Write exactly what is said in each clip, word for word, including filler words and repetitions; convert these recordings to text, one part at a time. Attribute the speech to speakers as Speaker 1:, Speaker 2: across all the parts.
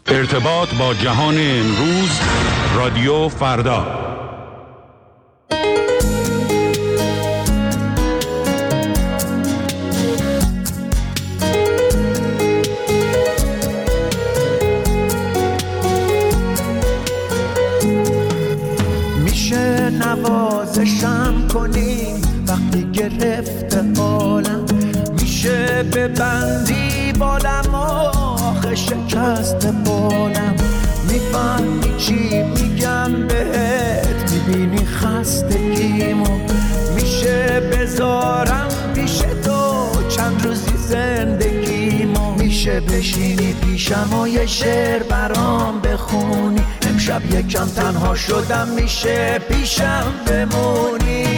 Speaker 1: ارتباط با جهان امروز، رادیو فردا.
Speaker 2: میشه نوازشم کنی وقتی گرفته حالم، میشه ببندی بالم آخه شکست بالم، میفهمی چی میگم بهت، میبینی خستگیمو، میشه بذارم پیش تو چند روزی زندگیمو، میشه بشینی پیشم و یه شعر برام بخونی، امشب یکم تنها شدم میشه پیشم بمونی.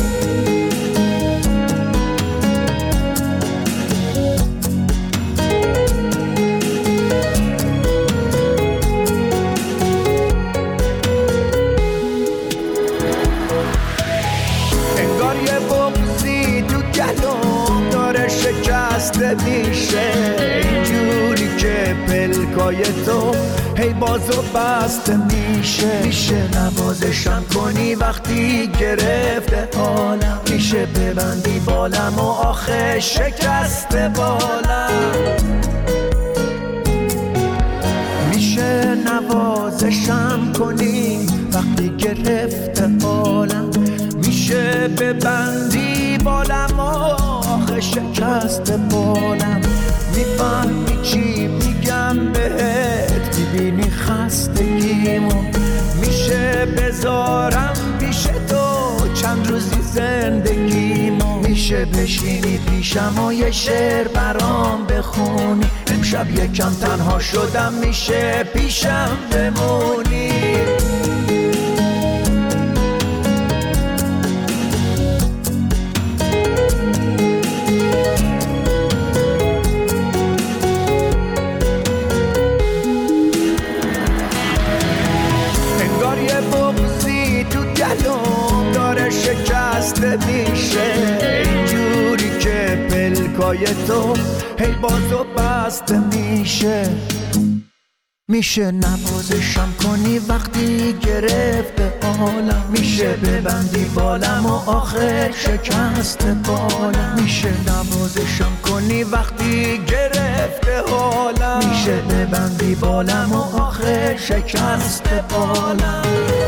Speaker 2: شکسته میشه اینجوری که پلکای تو هی بازو بسته میشه، میشه نوازشم کنی وقتی گرفته حالم، میشه ببندی بالم و آخه شکسته بالم، میشه نوازشم کنی وقتی گرفته حالم، میشه ببندی بالم و آخه شکست بالم، میفهمی چی میگم بهت، میبینی خستگیمو، میشه بذارم پیش تو چند روزی زندگیمو، میشه بشینی پیشم و یه شعر برام بخونی، امشب یکم تنها شدم میشه پیشم بمونی. شکسته میشه اینجوری که پلکای تو هی بازو بسته میشه، میشه نوازشم کنی وقتی گرفته حالم، میشه ببندی بالم و آخر شکست بالم، میشه نوازشم کنی وقتی گرفته حالم، میشه ببندی بالم و آخر شکست بالم.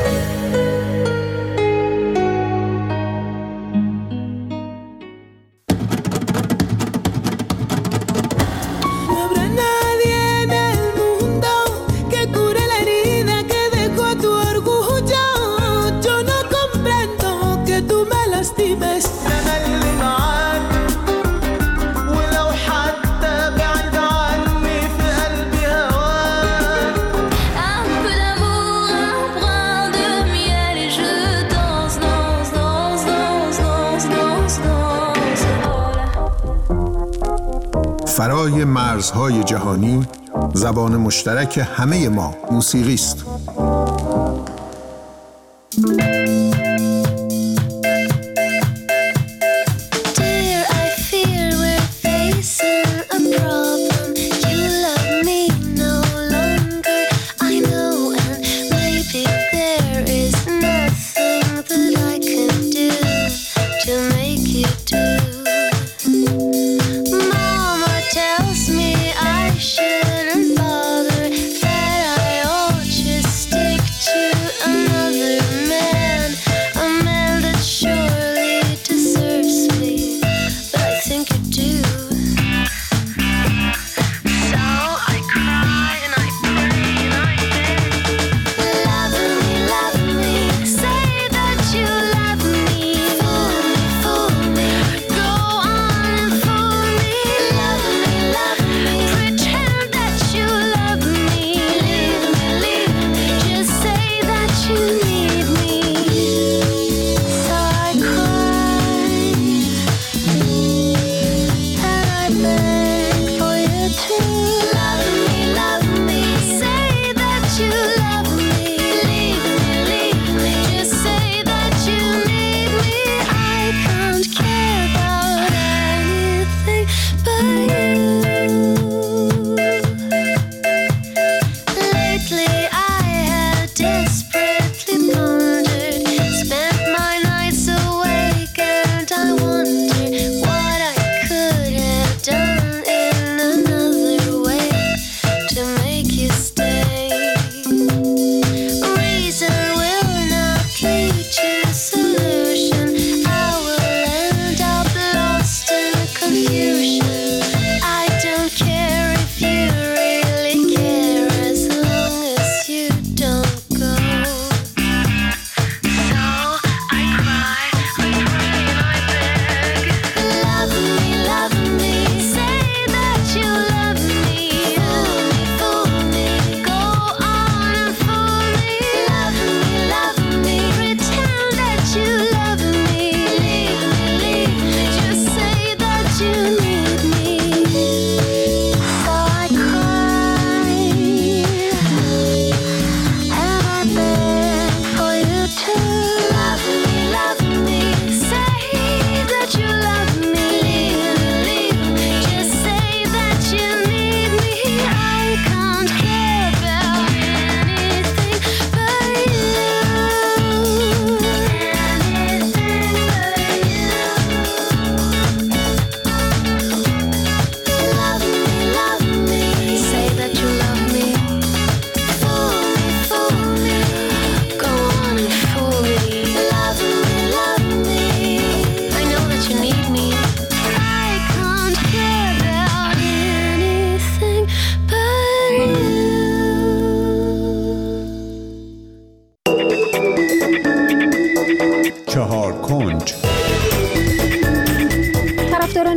Speaker 3: فرای مرزهای جهانی، زبان مشترک همه ما موسیقی است.
Speaker 4: Tells me I shouldn't bother, that I ought just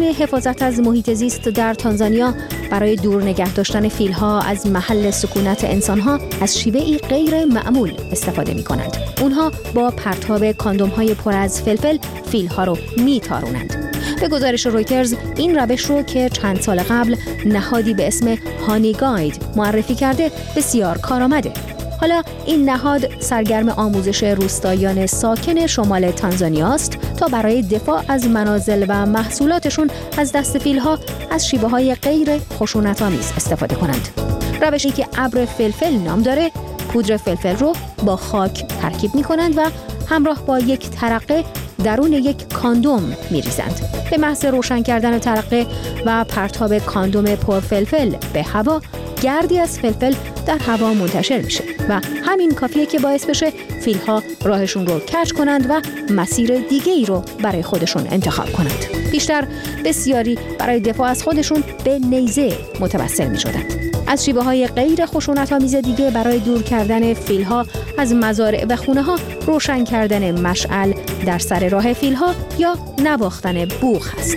Speaker 4: حفاظت از محیط زیست در تانزانیا برای دور نگه داشتن فیل‌ها از محل سکونت انسان‌ها از شیوهی غیر معمول استفاده می‌کنند. اونها با پرتاب کاندوم‌های پر از فلفل فیل‌ها رو می‌تارونند. به گزارش رویترز این روش رو که چند سال قبل نهادی به اسم هانی گاید معرفی کرده بسیار کارآمده. حالا این نهاد سرگرم آموزش روستاییان ساکن شمال تانزانیا است تا برای دفاع از منازل و محصولاتشون از دست فیل‌ها از شیوه‌های غیر خشونت‌آمیز استفاده کنند. روشی که ابر فلفل نام داره، پودر فلفل رو با خاک ترکیب می‌کنند و همراه با یک ترقه درون یک کاندوم می‌ریزند. به محض روشن کردن ترقه و پرتاب کاندوم پرفلفل به هوا، گردی از فلفل در هوا منتشر میشه و همین کافیه که باعث بشه فیل‌ها راهشون رو کج کنند و مسیر دیگه‌ای رو برای خودشون انتخاب کنند. بیشتر بسیاری برای دفاع از خودشون به نیزه متوسل می‌شدند. از شیوه‌های غیر خشونت‌آمیز دیگه برای دور کردن فیل‌ها از مزارع و خونه‌ها، روشن کردن مشعل در سر راه فیل‌ها یا نواختن بوق هست.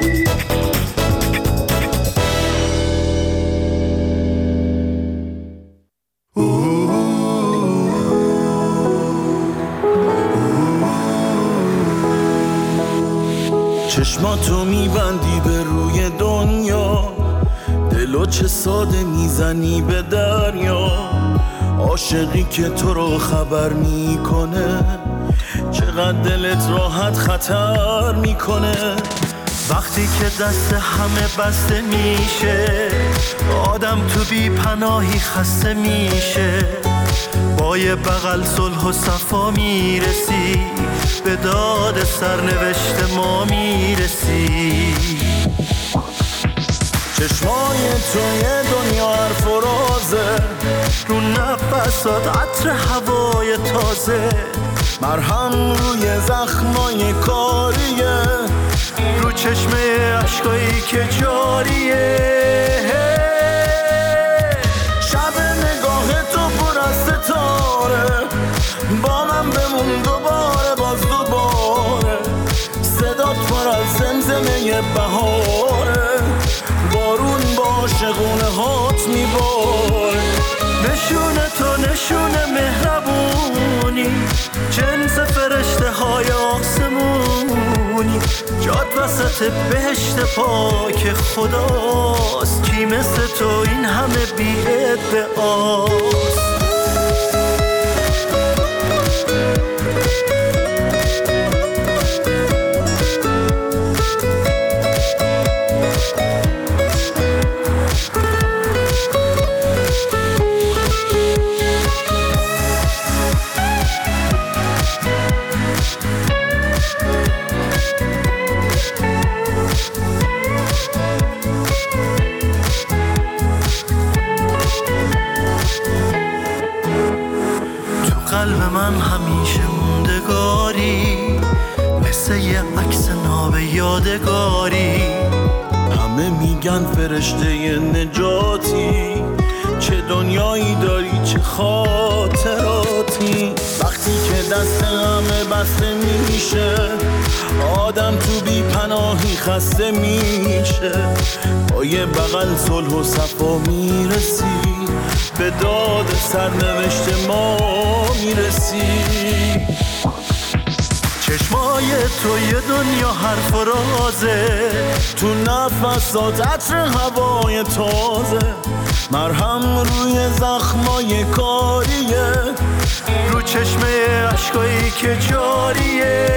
Speaker 5: چشماتو میبندی به روی دنیا، دلو چه ساده میزنی به دریا. عاشقی که تو رو خبر میکنه، چقدر دلت راحت خطر میکنه. وقتی که دست همه بسته میشه، آدم تو بی پناهی خسته میشه. با یه بغل صلح و صفا میرسی، به داد سرنوشت ما میرسی. چشمای تو یه دنیا حرف و رازه، رو نفسات عطر هوای تازه. مرهم روی زخمای کاریه، رو چشمه عشقایی که جاریه. شب نگاه تو پر از ستاره، با من بمون دوباره باز دوباره. صدات پر از زمزمه بهاره، بارون با شغونه هات میباره. نشونه تو نشونه مهربونی، جنس فرشته های آسمونی. جاد وسط بهشت پاک خداست، کی مثل تو این همه بی ادعاست. قلب من همیشه موندگاری، مثل یه عکس ناب یادگاری. همه میگن فرشته نجاتی، چه دنیایی داری چه خاطراتی. وقتی که دست همه بسته میشه، آدم تو بی پناهی خسته میشه. با یه بغل صلح و صفا میرسی، به داد سرنوشت ما میرسی. چشمای تو یه دنیا حرف و رازه، تو نفسات عطر هوای تازه. مرهم روی زخمای کاریه، رو چشمه عشقایی که جاریه.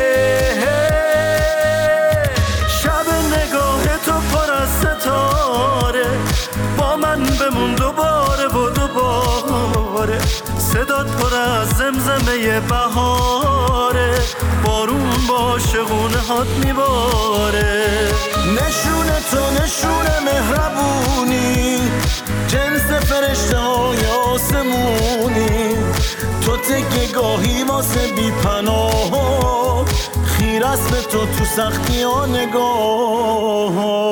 Speaker 5: شب نگاه تو پر از ستاره، با من بمون دوباره و دوباره. صدات پر از زمزمه بهاره، بارون با شغونه هات میباره. نشونه تو نشونه مهربونی، جنس فرشته های آسمونی. تو تکه گاهی واسه بی پناه، خیر است به تو تو سختی ها نگاه.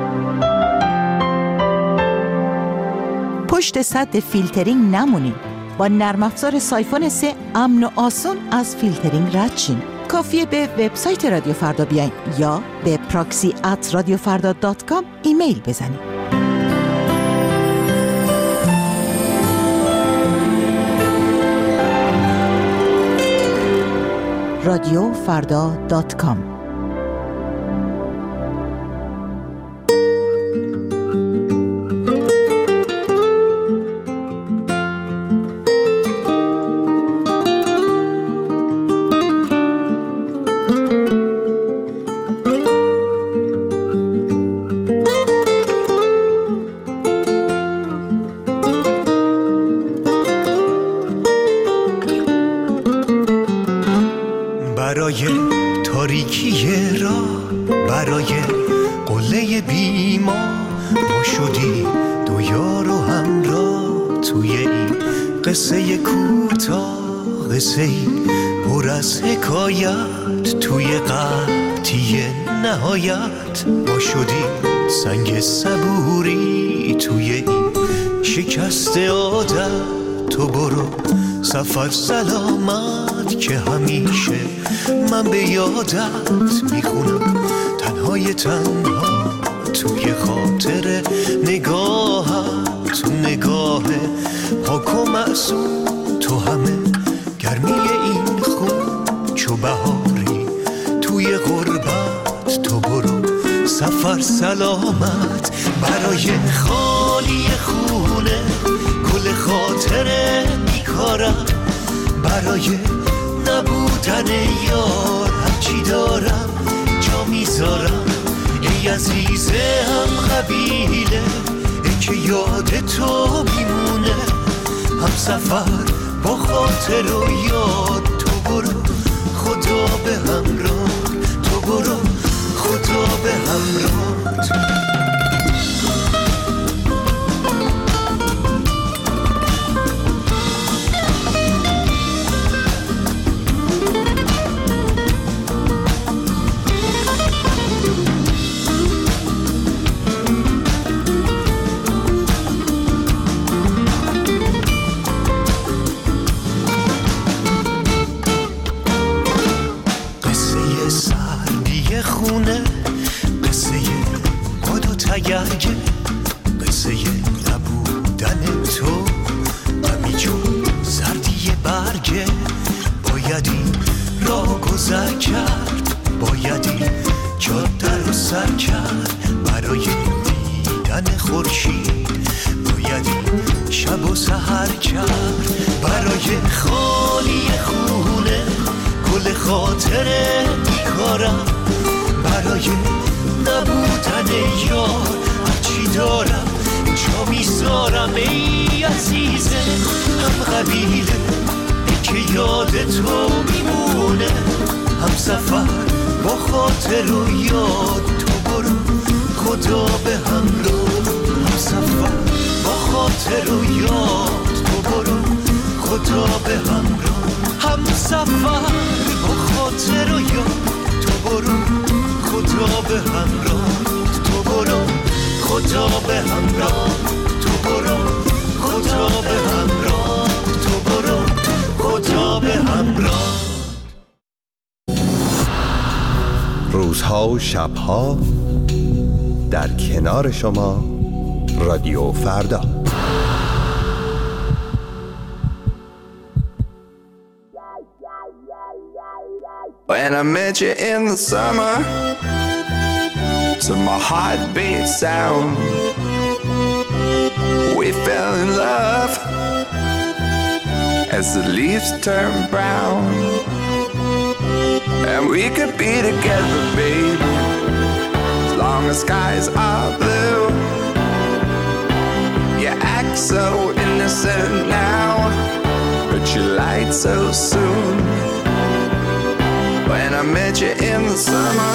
Speaker 6: پشت سد فیلترینگ نمونید. با نرم افزار سایفون سه امن و آسان از فیلترینگ رد شین. کافیه به وبسایت رادیو فردا بیاین یا به پراکسی ات رادیو فردا دات کام ایمیل بزنید. رادیو فردا دات کام.
Speaker 2: برای تاریکی را، برای قله بیما ما شدی دو یار و همراه توی این قصه کوتاه، قصه ای پر از حکایت توی قحطی نهایت. ما شدی سنگ صبوری توی این شکست عادت. تو برو سفر سلامت که همیشه من به یادت میخونم تنهای تنها توی خاطر نگاهت. تو نگاه پاک و معصوم، تو همه گرمی این خون چو بهاری توی غربت. تو برو سفر سلامت برای خالی خونه گل خاطره میکارم، برای نبودن یار هرچی دارم جا میذارم. ای عزیزه هم قبیله ای که یاد تو میمونه، هم سفر با خاطر و یاد. تو برو خدا به همراه، تو برو خدا به همراه. گرگه قصه نبودن تو همیجون زردی برگه. باید این را گذر کرد، باید این جاده رو سر کرد برای دیدن خورشید. باید این شب و سحر کرد برای خالی خونه گل خاطره میکارم، برای نبودن یار هرچی دارم جا میذارم. ای عزیزه هم قبیله ای که یاد تو میمونه، هم سفر با خاطر و یاد. تو برو خدا به همراه، هم سفر با خاطر و یاد. تو برو خدا به همراه، هم سفر با خاطر و یاد. تو برو خدا به همراه، تو برو خدا به همراه. تو برو خدا به همراه، تو برو خدا به همراه.
Speaker 7: روزها و شبها در کنار شما رادیو فردا.
Speaker 8: When I met you in the summer, to my heartbeat sound, we fell in love as the leaves turn brown. And we could be together, baby, as long as skies are blue. You act so innocent now, but you lied so soon. When I met you in the summer,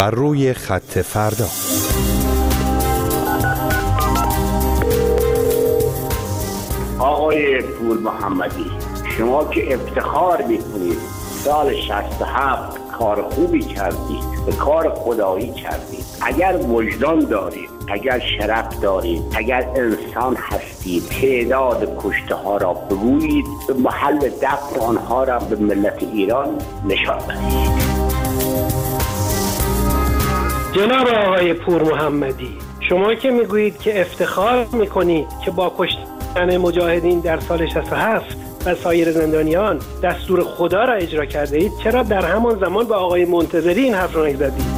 Speaker 7: بر روی خط فردا.
Speaker 9: آقای پور محمدی، شما که افتخار میکنید سال شصت و هفت کار خوبی کردید، به کار خدایی کردید. اگر وجدان دارید، اگر شرف دارید، اگر انسان هستید، تعداد کشته ها را بگویید، به محل دفن آنها را به ملت ایران نشان دهید.
Speaker 10: جناب آقای پور محمدی، شما که میگویید که افتخار میکنید که با کشتن مجاهدین در سال شصت و هفت و سایر زندانیان دستور خدا را اجرا کرده اید، چرا در همان زمان با آقای منتظری این حرف را نزدید؟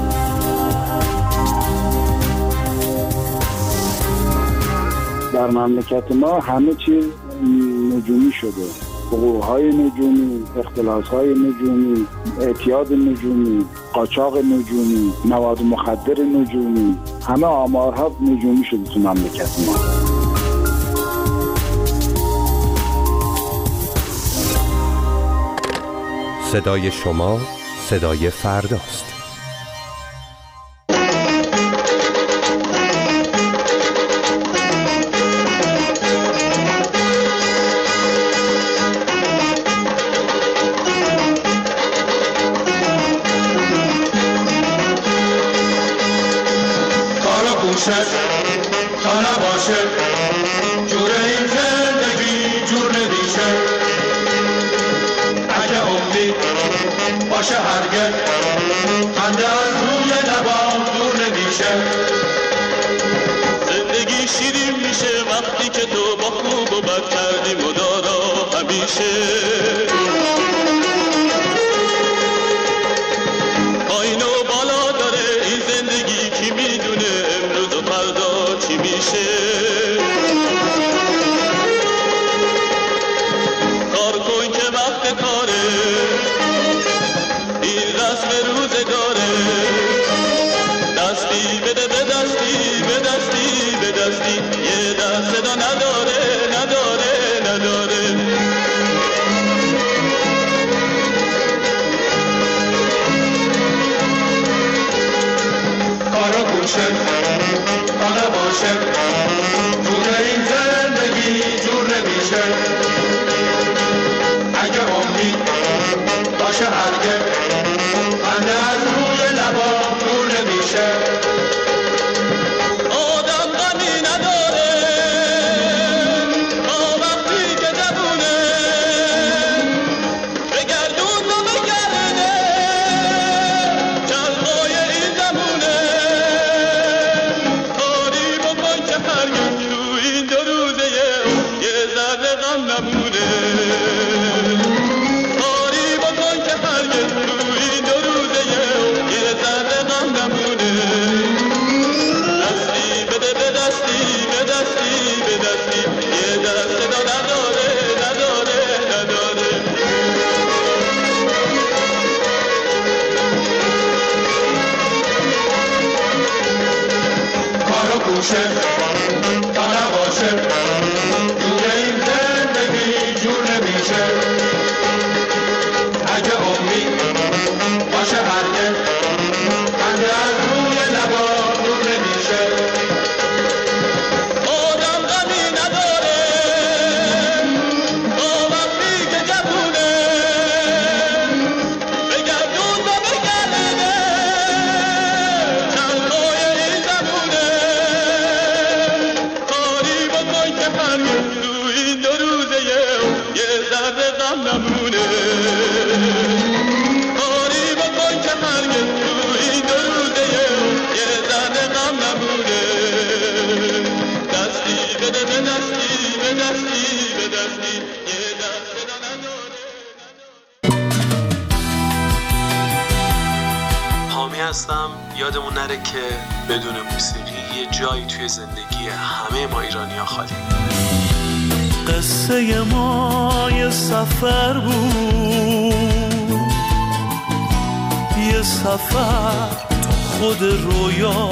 Speaker 11: در مملکت ما همه چیز نجومی شده، حقوق‌های نجومی، اختلاس‌های نجومی، اعتیاد نجومی، قاچاق نجومی، مواد مخدر نجومی، همه آمارها نجومی شده تو مملکت ما.
Speaker 7: صدای شما صدای فرداست.
Speaker 12: تا نباشه جور این زندگی جور نمیشه، اگه امید باشه هرگز خنده از روی لبام دور نمیشه. زندگی شیرین میشه وقتی که تو با خوب و بد کردی مدارا همیشه. پایین و بالا داره این زندگی، کی میدونه امروز و فردا چی میشه. کار کن که وقت کاره، این رسم روزگاره. دستی بده به دستی، به دستی به دستی، یه دست صدا نداره نداره نداره. کارا کوشه تا نباشه جور این زندگی جور نمیشه، اگه امید باشه هرگز خنده از روی لبام دور نمیشه. آدم غمی نداره تا وقتی که جوونه، بگردون و بگرده چلقای این زمونه. کاری بکن که هرگز تو این دو روزه یه ذره غم نمونه. کاری بکن که هرگز تو این دو روزه یه ذره غم نمونه. دستی بده به دستی، به دستی به دستی، یه دست صدا نداره نداره نداره. کارو کوشه تا نباشه جور این زندگی جور نمیشه، اگه امید باشه هرگز خنده از روی لبا دور نمیشه. آدم غمی نداره تا وقتی که جوونه، بگردون و بگرده چلقای این زمونه. کاری بکن که هرگز تو این دو روزه یه ذره غم نمونه. کاری بکن که هرگز تو این دو روزه یه ذره غم نمونه. دستی بده به دستی، به دستی به دستی، یه دست صدا نداره.
Speaker 13: حامی هستم. یادمون نره که بدون موسیقی یه جایی توی زندگی همه ما ایرانی‌ها خالی.
Speaker 5: قصه ما یه سفر بود، یه سفر تا خود رویا.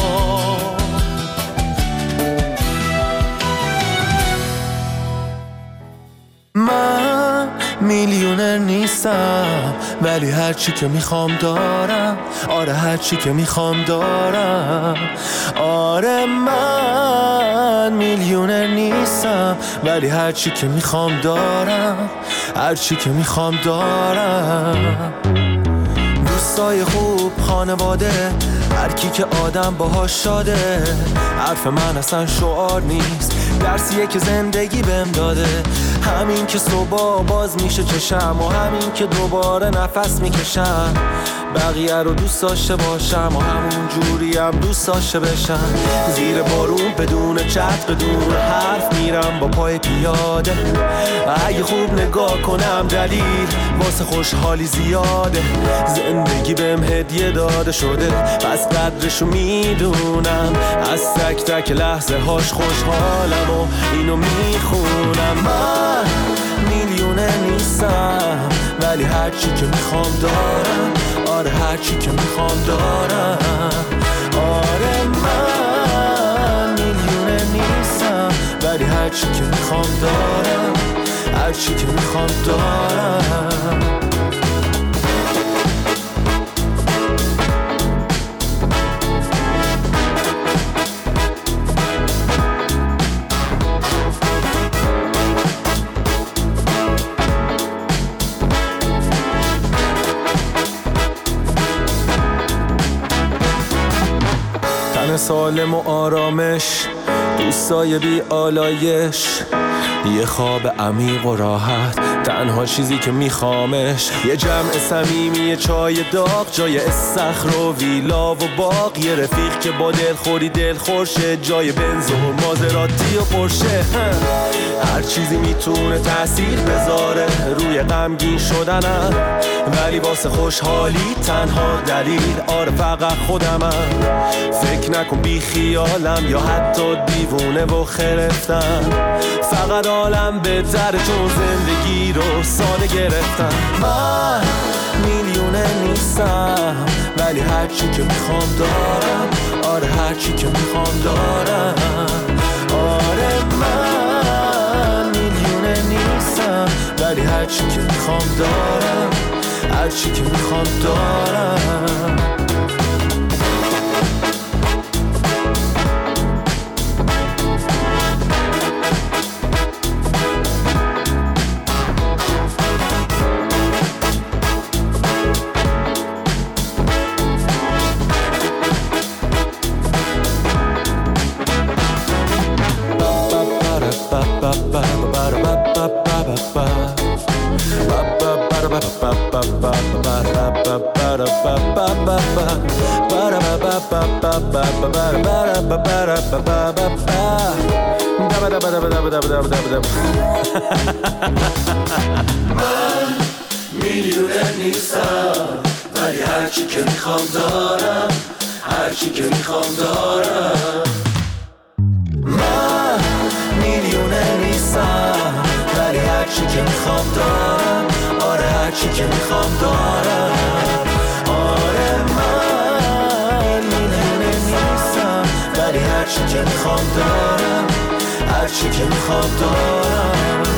Speaker 14: من میلیونر نیستم
Speaker 5: نیستم ولی هرچی که میخوام دارم. آره هرچی که میخوام دارم. آره من میلیونر نیستم ولی هرچی که میخوام دارم. هرچی که میخوام دارم. دوستای خوب، خانواده، هر کی که آدم باهاش شاده. حرف من اصلا شعار نیست، درسیه که زندگی بهم داده. همین که صبح باز میشه چشم و همین که دوباره نفس میکشم. بقیه رو دوست داشته باشم و همون جوری هم دوست داشته بشم. زیر بارون بدون چت بدون حرف میرم با پای پیاده. اگه خوب نگاه کنم دلیل واسه خوشحالی زیاده. زندگی بهم هدیه داده شده پس قدرشو میدونم. از تک تک لحظه هاش خوشحالم و اینو میخونم. من میلیونه نیستم ولی هرچی که میخوام دارم. آره هرچی که میخوام دارم. آره من میلیونه نیستم ولی هرچی که میخوام دارم. هرچی که میخوام دارم. سالم و آرامش، دوستای بی آلایش، یه خواب عمیق و راحت، تنها چیزی که میخوامش. یه جمع صمیمی، یه چای داغ، جای استخر و ویلا و باغ. یه رفیق که با دلخوری دلخورشه، جای بنز و مازراتی و پرشه. هر چیزی میتونه تأثیر بذاره روی غمگین شدنم، ولی واسه خوشحالی تنها دلیل آره فقط خودمم. فکر نکن بی خیالم یا حتی دیوونه و خرفتم. فقط عالم بهتره چون زندگی رو ساده گرفتم. من میلیونه نیستم ولی هرچی که میخوام دارم. آره هرچی که میخوام دارم. آره من میلیونه نیستم ولی هرچی که میخوام دارم. هرچی که میخوام دارم. من میلیونه نیستم ولی هرچی که میخوام دارم. هرچی که میخوام دارم. من میلیونه نیستم ولی هرچی که میخوام دارم. آره هرچی که میخوام دارم. آره من میلیونه نیستم ولی هرچی که میخوام دارم. هرچی که میخوام دارم.